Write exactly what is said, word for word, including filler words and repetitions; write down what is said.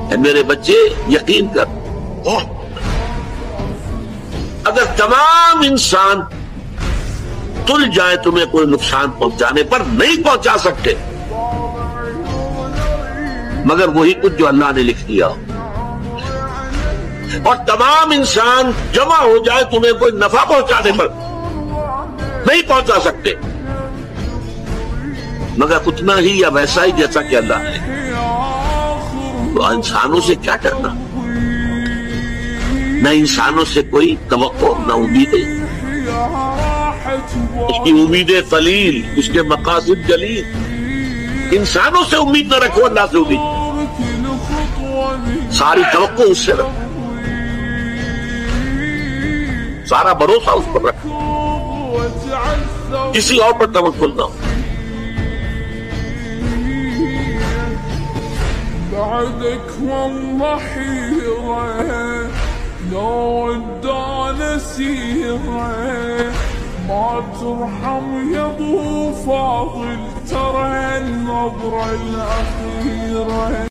اے میرے بچے یقین کر، اگر تمام انسان تل جائے تمہیں کوئی نقصان پہنچانے پر نہیں پہنچا سکتے مگر وہی کچھ جو اللہ نے لکھ دیا ہو، اور تمام انسان جمع ہو جائے تمہیں کوئی نفع پہنچانے پر نہیں پہنچا سکتے مگر اتنا ہی یا ویسا ہی جیسا کہ اللہ نے. تو انسانوں سے کیا ڈرنا؟ نہ انسانوں سے کوئی توقع نہ امیدیں، اس کی امیدیں قلیل، اس کے مقاصد جلیل. انسانوں سے امید نہ رکھو، اللہ سے امید، ساری توقع اس سے رکھو، سارا بھروسہ اس پر رکھو، کسی اور پر توکل نہ ہو. بعدك والله حيرة لو ودانا سيرة ما ترحم يا ابو فاضل ترى النظرة الأخيرة.